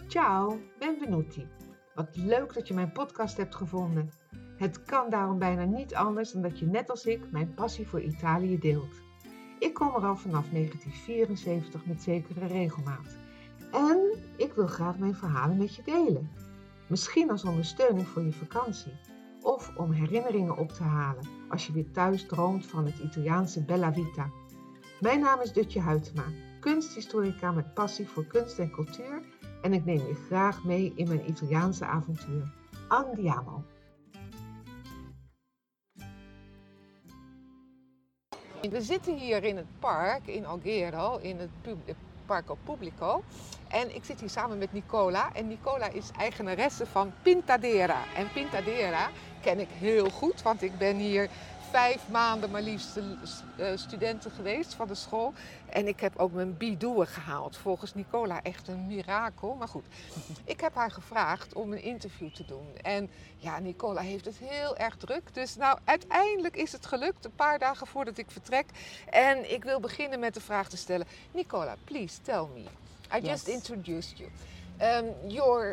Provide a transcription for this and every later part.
Ciao, benvenuti. Wat leuk dat je mijn podcast hebt gevonden. Het kan daarom bijna niet anders dan dat je net als ik mijn passie voor Italië deelt. Ik kom er al vanaf 1974 met zekere regelmaat. En ik wil graag mijn verhalen met je delen. Misschien als ondersteuning voor je vakantie. Of om herinneringen op te halen als je weer thuis droomt van het Italiaanse Bella Vita. Mijn naam is Dutje Huytema, kunsthistorica met passie voor kunst en cultuur. En ik neem je graag mee in mijn Italiaanse avontuur. Andiamo! We zitten hier in het park in Alghero, in het Parco Pubblico. En ik zit hier samen met Nicola. En Nicola is eigenaresse van Pintadera. En Pintadera ken ik heel goed, want ik ben hier 5 maanden maar liefst studenten geweest van de school. En ik heb ook mijn bidoe gehaald. Volgens Nicola echt een mirakel. Maar goed, ik heb haar gevraagd om een interview te doen. En ja, Nicola heeft het heel erg druk. Dus nou, uiteindelijk is het gelukt, een paar dagen voordat ik vertrek. En ik wil beginnen met de vraag te stellen. Nicola, please tell me. I just introduced you. You're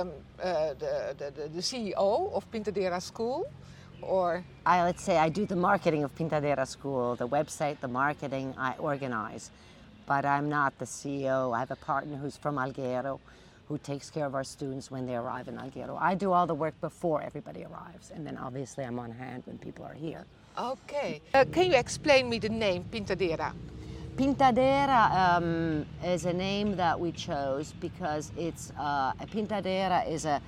the CEO of Pintadera School. Or Let's say I do the marketing of Pintadera School, the website, the marketing, I organize. But I'm not the CEO. I have a partner who's from Alghero who takes care of our students when they arrive in Alghero. I do all the work before everybody arrives, and then obviously I'm on hand when people are here. Okay. Can you explain me the name Pintadera? Pintadera is a name that we chose because it's a Pintadera is a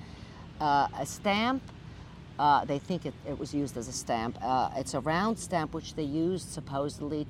stamp. They think it was used as a stamp. It's a round stamp which they used supposedly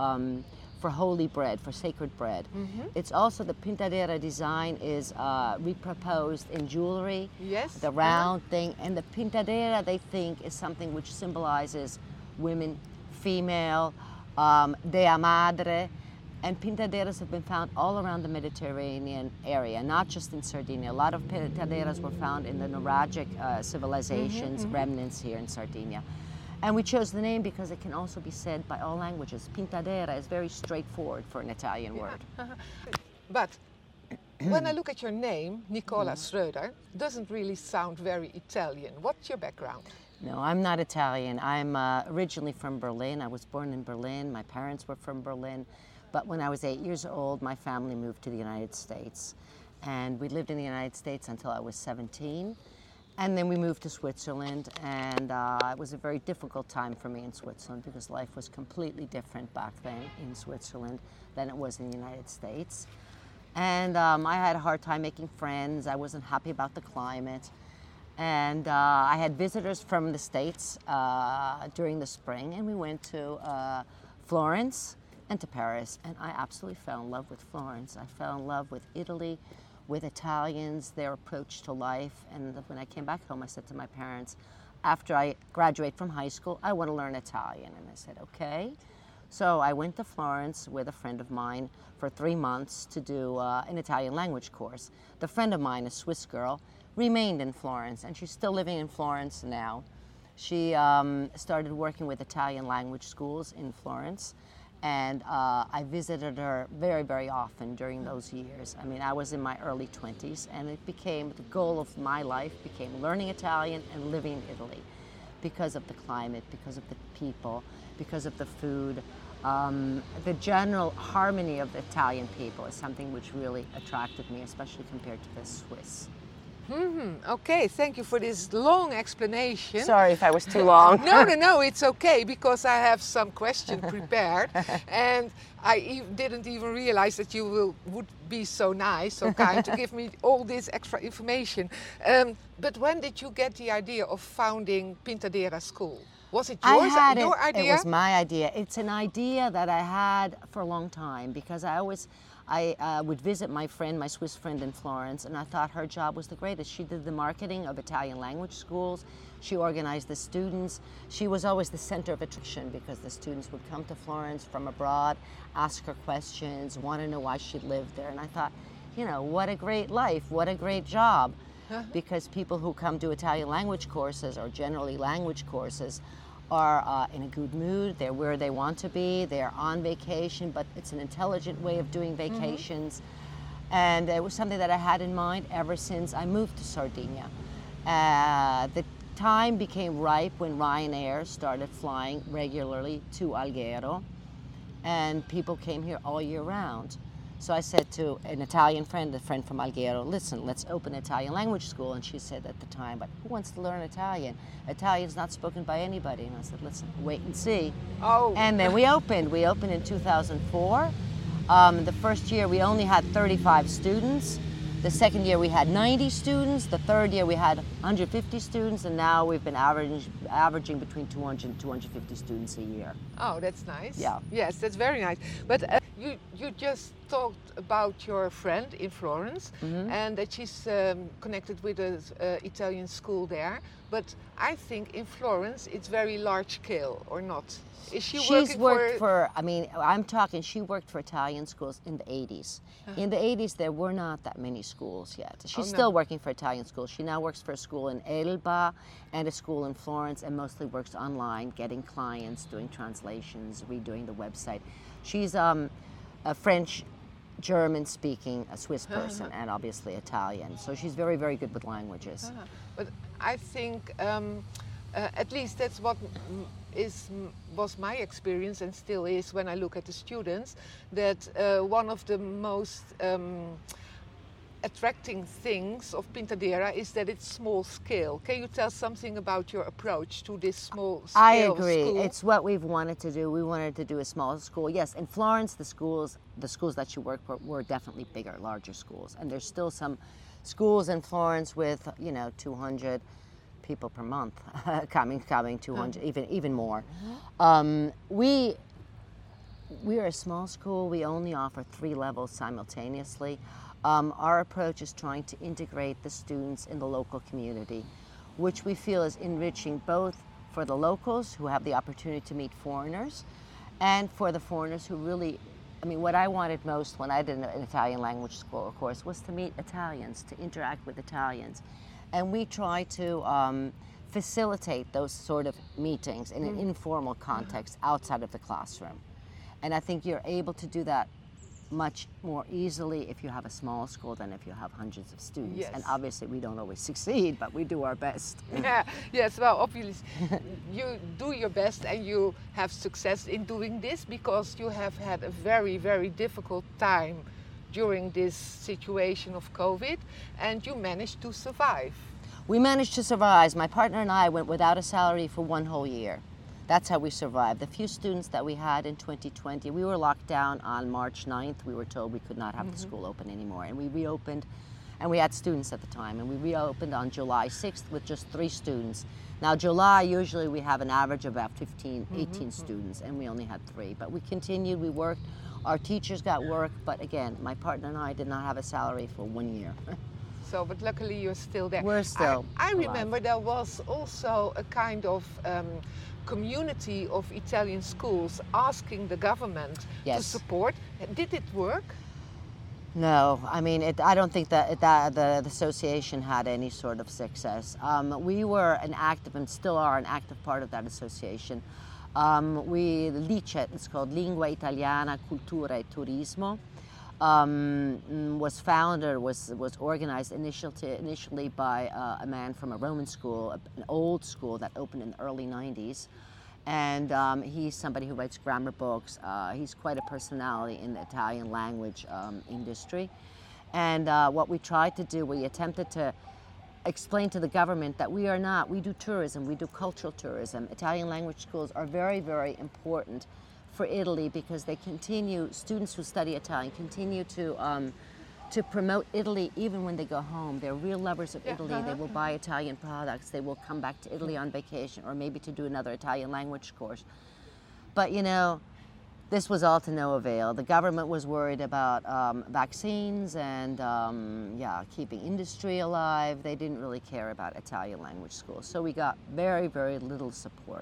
for holy bread, for sacred bread. Mm-hmm. It's also the Pintadera design is reproposed in jewelry. Yes. The round thing. And the Pintadera, they think, is something which symbolizes women, female, Dea Madre. And Pintaderas have been found all around the Mediterranean area, not just in Sardinia. A lot of Pintaderas were found in the Nuragic civilizations, remnants here in Sardinia. And we chose the name because it can also be said by all languages. Pintadera is very straightforward for an Italian word. But when I look at your name, Nicola Schröder, doesn't really sound very Italian. What's your background? No, I'm not Italian. I'm originally from Berlin. I was born in Berlin. My parents were from Berlin. But when I was 8 years old, my family moved to the United States. And we lived in the United States until I was 17. And then we moved to Switzerland. And it was a very difficult time for me in Switzerland because life was completely different back then in Switzerland than it was in the United States. And I had a hard time making friends. I wasn't happy about the climate. And I had visitors from the States during the spring. And we went to Florence and to Paris, and I absolutely fell in love with Florence. I fell in love with Italy, with Italians, their approach to life. And when I came back home, I said to my parents, after I graduate from high school, I want to learn Italian. And I said, okay. So I went to Florence with a friend of mine for 3 months to do an Italian language course. The friend of mine, a Swiss girl, remained in Florence, and she's still living in Florence now. She started working with Italian language schools in Florence. And I visited her very, very often during those years. I mean, I was in my early 20s, and it became the goal of my life became learning Italian and living in Italy because of the climate, because of the people, because of the food. The general harmony of the Italian people is something which really attracted me, especially compared to the Swiss. Okay, thank you for this long explanation. Sorry if I was too long. No, it's okay, because I have some questions prepared. And I didn't even realize that you would be so nice, so kind to give me all this extra information. But when did you get the idea of founding Pintadera School? Was it your idea? It was my idea. It's an idea that I had for a long time because I would visit my Swiss friend in Florence, and I thought her job was the greatest. She did the marketing of Italian language schools. She organized the students. She was always the center of attraction because the students would come to Florence from abroad, ask her questions, want to know why she lived there. And I thought, you know, what a great life, what a great job. Because people who come to Italian language courses, or generally language courses, are in a good mood, they're where they want to be, they're on vacation, but it's an intelligent way of doing vacations. And it was something that I had in mind ever since I moved to Sardinia. The time became ripe when Ryanair started flying regularly to Alghero, and people came here all year round. So I said to an Italian friend, a friend from Alghero, listen, let's open an Italian language school. And she said at the time, but who wants to learn Italian? Italian's not spoken by anybody. And I said, listen, wait and see. Oh. And then we opened. We opened in 2004. The first year we only had 35 students. The second year we had 90 students. The third year we had 150 students. And now we've been averaging between 200 and 250 students a year. Oh, that's nice. Yeah. Yes, that's very nice. But you just talked about your friend in Florence, and that she's connected with an Italian school there. But I think in Florence it's very large scale, or not? Is she She's working worked for, I mean, I'm talking, she worked for Italian schools in the 80s. In the 80s, there were not that many schools yet. She's still working for Italian schools. She now works for a school in Elba and a school in Florence, and mostly works online, getting clients, doing translations, redoing the website. She's a French, German-speaking, a Swiss person, and obviously Italian. So she's very, very good with languages. But I think, at least that's what was my experience, and still is when I look at the students, that one of the most attracting things of Pintadera is that it's small scale. Can you tell something about your approach to this small scale I agree. school? It's what we've wanted to do. We wanted to do a small school. Yes, in Florence, the schools that you work for were definitely bigger, larger schools. And there's still some schools in Florence with, 200 people per month coming 200, even more. We are a small school. We only offer 3 levels simultaneously. Our approach is trying to integrate the students in the local community, which we feel is enriching both for the locals who have the opportunity to meet foreigners, and for the foreigners who really, I mean, what I wanted most when I did an Italian language school, of course, was to meet Italians, to interact with Italians. And we try to facilitate those sort of meetings in an informal context outside of the classroom. And I think you're able to do that much more easily if you have a small school than if you have hundreds of students. Yes. And obviously we don't always succeed, but we do our best. Yeah, yes, well, obviously you do your best and you have success in doing this, because you have had a very, very difficult time during this situation of COVID, and you managed to survive. We managed to survive. My partner and I went without a salary for 1 whole year. That's how we survived. The few students that we had in 2020, we were locked down on March 9th. We were told we could not have the school open anymore. And we reopened, and we had students at the time, and we reopened on July 6th with just 3 students. Now July, usually we have an average of about 15, 18 students, and we only had 3. But we continued, we worked, our teachers got work, but again, my partner and I did not have a salary for 1 year. So, but luckily you're still there. We're still I alive. remember there was also a kind of community of Italian schools asking the government to Yes. support. Did it work? No, I mean, I don't think that the association had any sort of success. We were an active, and still are an active part of that association. LICET, it's called Lingua Italiana, Cultura e Turismo, was organized initially by a man from a Roman school, an old school that opened in the early 90s. And he's somebody who writes grammar books. He's quite a personality in the Italian language industry. And what we tried to do, we attempted to explain to the government that we do tourism, we do cultural tourism. Italian language schools are very, very important for Italy, because they students who study Italian continue to promote Italy even when they go home. They're real lovers of Italy. They will buy Italian products. They will come back to Italy on vacation, or maybe to do another Italian language course. But this was all to no avail. The government was worried about vaccines and keeping industry alive. They didn't really care about Italian language schools. So we got very, very little support.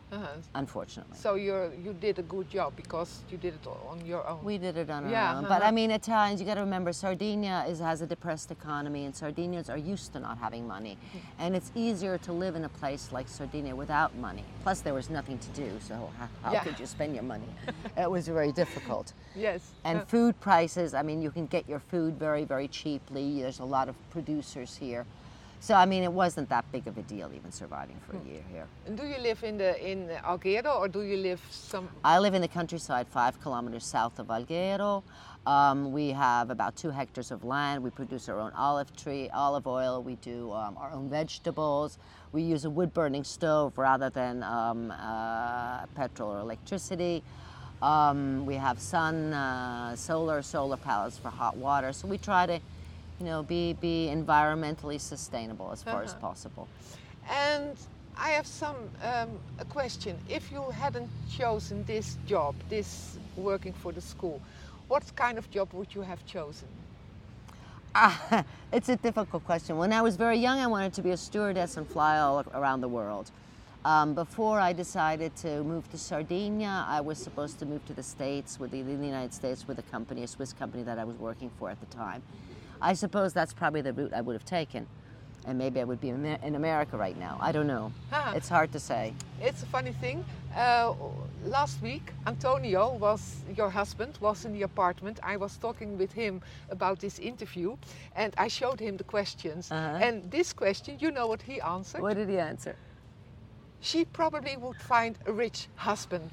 unfortunately. So you did a good job because you did it on your own. We did it on our own. But I mean, Italians, you got to remember, Sardinia has a depressed economy, and Sardinians are used to not having money. And it's easier to live in a place like Sardinia without money. Plus, there was nothing to do, so how could you spend your money? It was very difficult. Yes. And food prices, I mean, you can get your food very, very cheaply. There's a lot of producers here. So, I mean, it wasn't that big of a deal even surviving for a year here. And do you live in Alghero, or do you live I live in the countryside 5 kilometers south of Alghero. We have about 2 hectares of land. We produce our own olive oil. We do our own vegetables. We use a wood-burning stove rather than petrol or electricity. We have solar panels for hot water. So we try to, be environmentally sustainable as far as possible. And I have a question. If you hadn't chosen this job, this working for the school, what kind of job would you have chosen? It's a difficult question. When I was very young, I wanted to be a stewardess and fly all around the world. Before I decided to move to Sardinia, I was supposed to move to the States, in the United States, with a Swiss company that I was working for at the time. I suppose that's probably the route I would have taken. And maybe I would be in America right now. I don't know. It's hard to say. It's a funny thing. Last week, Antonio, your husband, was in the apartment. I was talking with him about this interview, and I showed him the questions. And this question, you know what he answered? What did he answer? She probably would find a rich husband.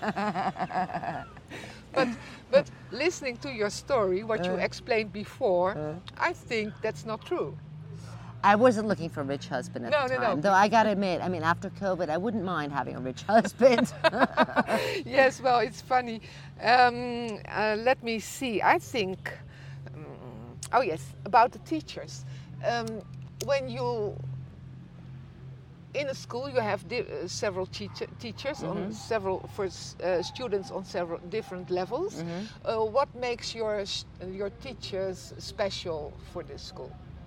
But listening to your story, what you explained before, I think that's not true. I wasn't looking for a rich husband at the time. No. Though I got to admit, I mean, after COVID, I wouldn't mind having a rich husband. Yes, well, it's funny. Let me see. I think, oh yes, about the teachers. When you in a school, you have several teachers on students on several different levels. What makes your teachers special for this school?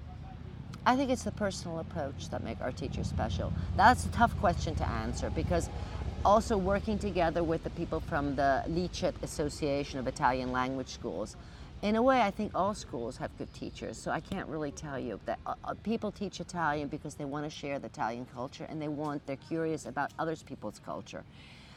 I think it's the personal approach that makes our teachers special. That's a tough question to answer, because also working together with the people from the Licet Association of Italian Language Schools, in a way, I think all schools have good teachers, so I can't really tell you that people teach Italian because they want to share the Italian culture, and they're curious about other people's culture.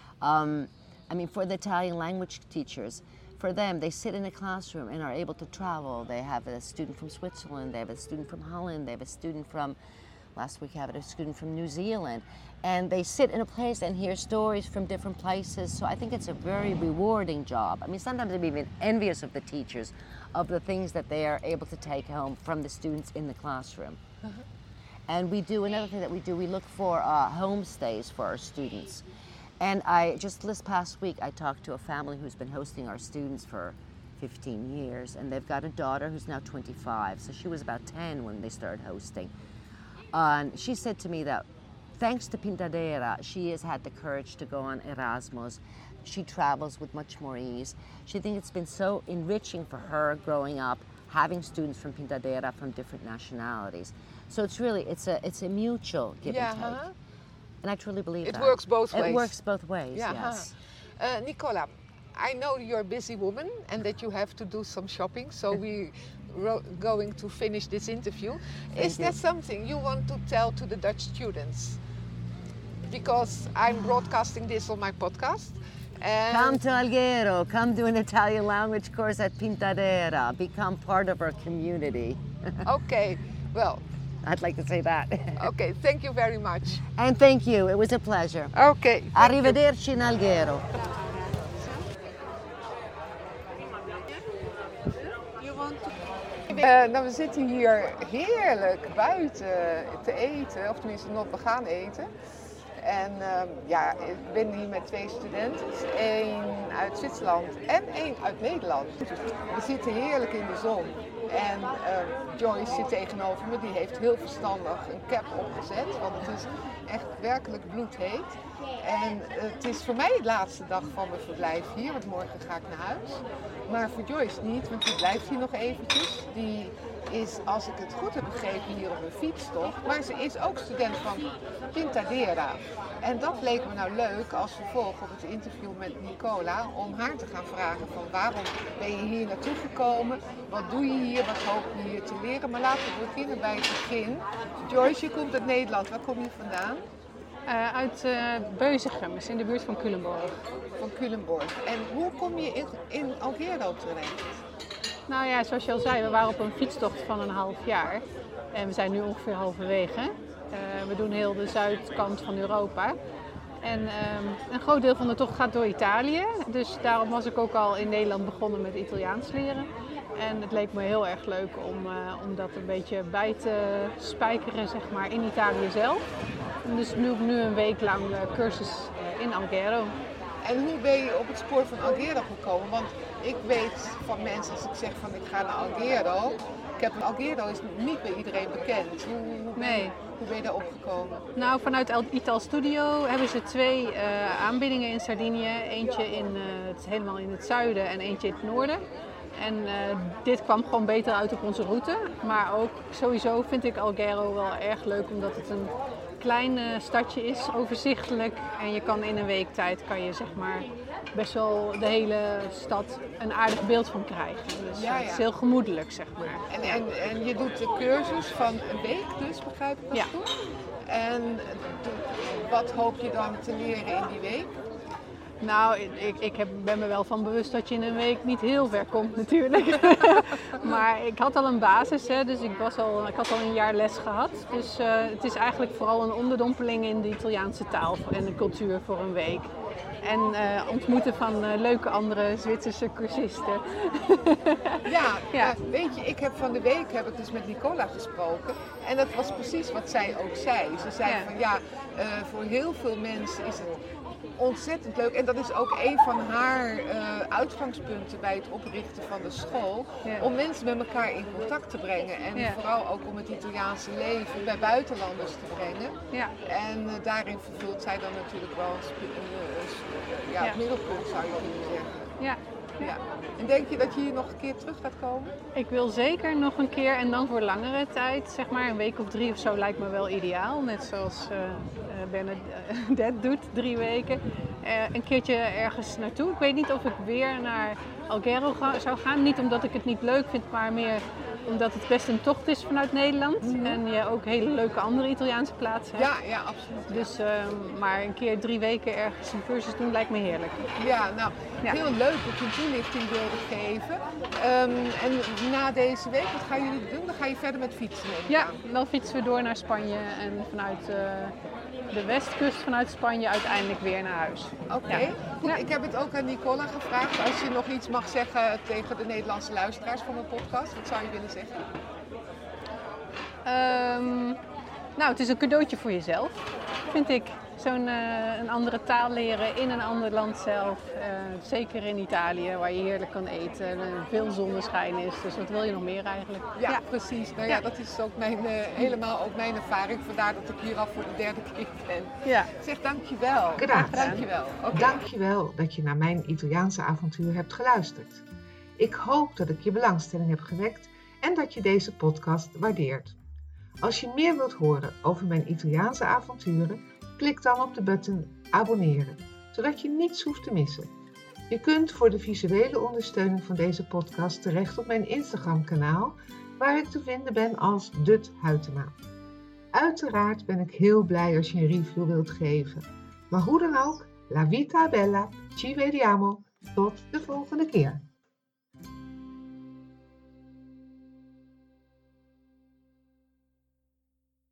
I mean, for the Italian language teachers, for them, they sit in a classroom and are able to travel. They have a student from Switzerland, they have a student from Holland, they have a student from, last week I had a student from New Zealand, and they sit in a place and hear stories from different places. So I think it's a very rewarding job. I mean, sometimes I'm even envious of the teachers, of the things that they are able to take home from the students in the classroom. And we do, another thing that we do, we look for homestays for our students. And just this past week, I talked to a family who's been hosting our students for 15 years, and they've got a daughter who's now 25, so she was about 10 when they started hosting. And she said to me that thanks to Pintadera, she has had the courage to go on Erasmus. She travels with much more ease. She thinks it's been so enriching for her growing up, having students from Pintadera from different nationalities. So it's really, it's a mutual give and take. And I truly believe it that. Works both ways. It works both ways, yes. Nicola, I know you're a busy woman and that you have to do some shopping, so we're going to finish this interview. Is there something you want to tell to the Dutch students? Because I'm broadcasting this on my podcast. And come to Alghero, come do an Italian language course at Pintadera, become part of our community. Okay, well, I'd like to say that. Okay, thank you very much. And thank you, it was a pleasure. Okay. Arrivederci in Alghero. Nou, we zitten hier heerlijk buiten te eten, of tenminste nog, we gaan eten. En ja, ik ben hier met 2 studenten, 1 uit Zwitserland en 1 uit Nederland. We zitten heerlijk in de zon. En Joyce zit tegenover me, die heeft heel verstandig een cap opgezet, want het is echt werkelijk bloedheet. En het is voor mij de laatste dag van mijn verblijf hier, want morgen ga ik naar huis. Maar voor Joyce niet, want die blijft hier nog eventjes. Die is, als ik het goed heb begrepen, hier op een fietstocht. Maar ze is ook student van Pintadera. En dat leek me nou leuk als vervolg op het interview met Nicola, om haar te gaan vragen van waarom ben je hier naartoe gekomen? Wat doe je hier? Wat hoop je hier te leren? Maar laten we beginnen bij het begin. Joyce, je komt uit Nederland. Waar kom je vandaan? Uit Beuzegem, is in de buurt van Culemborg. Van Culemborg. En hoe kom je in Alghero terecht? Nou ja, zoals je al zei, we waren op een fietstocht van een half jaar. En we zijn nu ongeveer halverwege. We doen heel de zuidkant van Europa. En een groot deel van de tocht gaat door Italië. Dus daarom was ik ook al in Nederland begonnen met Italiaans leren. En het leek me heel erg leuk om dat een beetje bij te spijkeren, zeg maar, in Italië zelf. En dus nu een week lang cursus in Alghero. En hoe ben je op het spoor van Alghero gekomen? Want ik weet van mensen, als ik zeg van ik ga naar Alghero. Alghero is niet bij iedereen bekend. Hoe ben je daar opgekomen? Nou, vanuit Ital Studio hebben ze 2 aanbiedingen in Sardinië. Eentje helemaal in het zuiden en eentje in het noorden. En dit kwam gewoon beter uit op onze route. Maar ook sowieso vind ik Alghero wel erg leuk, omdat het een klein stadje is, overzichtelijk. En je kan in een week tijd zeg maar best wel de hele stad een aardig beeld van krijgen. Dus het is heel gemoedelijk, zeg maar. En je doet de cursus van een week dus, begrijp ik dat goed? En wat hoop je dan te leren in die week? Nou, ik ben me wel van bewust dat je in een week niet heel ver komt natuurlijk. Maar ik had al een basis, hè, dus ik had al een jaar les gehad. Dus het is eigenlijk vooral een onderdompeling in de Italiaanse taal en de cultuur voor een week. En ontmoeten van leuke andere Zwitserse cursisten. Ja. Weet je, van de week heb ik dus met Nicola gesproken. En dat was precies wat zij ook zei. Ze zei van voor heel veel mensen is het ontzettend leuk. En dat is ook een van haar uitgangspunten bij het oprichten van de school. Ja. Om mensen met elkaar in contact te brengen. En vooral ook om het Italiaanse leven bij buitenlanders te brengen. Ja. En daarin vervult zij dan natuurlijk wel het middelpunt, zou je kunnen zeggen. Ja. Ja. En denk je dat je hier nog een keer terug gaat komen? Ik wil zeker nog een keer en dan voor langere tijd, zeg maar een week of 3 of zo lijkt me wel ideaal. Net zoals Bernadette doet, 3 weken. Een keertje ergens naartoe. Ik weet niet of ik weer naar Alghero zou gaan. Niet omdat ik het niet leuk vind, maar meer omdat het best een tocht is vanuit Nederland. Mm-hmm. En je ook hele leuke andere Italiaanse plaatsen hebt. Ja, absoluut. Dus, maar een keer 3 weken ergens een cursus doen lijkt me heerlijk. Ja, nou, heel leuk dat je een toelichting wilde geven. En na deze week, wat gaan jullie doen? Dan ga je verder met fietsen? Ja, dan fietsen we door naar Spanje en vanuit de westkust vanuit Spanje uiteindelijk weer naar huis. Oké. Goed, ik heb het ook aan Nicola gevraagd. Als je nog iets mag zeggen tegen de Nederlandse luisteraars van mijn podcast, wat zou je willen zeggen? Nou, het is een cadeautje voor jezelf, vind ik. Een andere taal leren in een ander land zelf. Zeker in Italië, waar je heerlijk kan eten. Veel zonneschijn is, dus wat wil je nog meer eigenlijk? Ja, precies. Nou ja, dat is ook helemaal ook mijn ervaring. Vandaar dat ik hier al voor de 3e keer ben. Ja. Zeg dankjewel. Dankjewel. Okay. Dankjewel dat je naar mijn Italiaanse avontuur hebt geluisterd. Ik hoop dat ik je belangstelling heb gewekt en dat je deze podcast waardeert. Als je meer wilt horen over mijn Italiaanse avonturen, klik dan op de button abonneren, zodat je niets hoeft te missen. Je kunt voor de visuele ondersteuning van deze podcast terecht op mijn Instagram-kanaal, waar ik te vinden ben als Dut Huytema. Uiteraard ben ik heel blij als je een review wilt geven. Maar hoe dan ook, la vita è bella, ci vediamo, tot de volgende keer.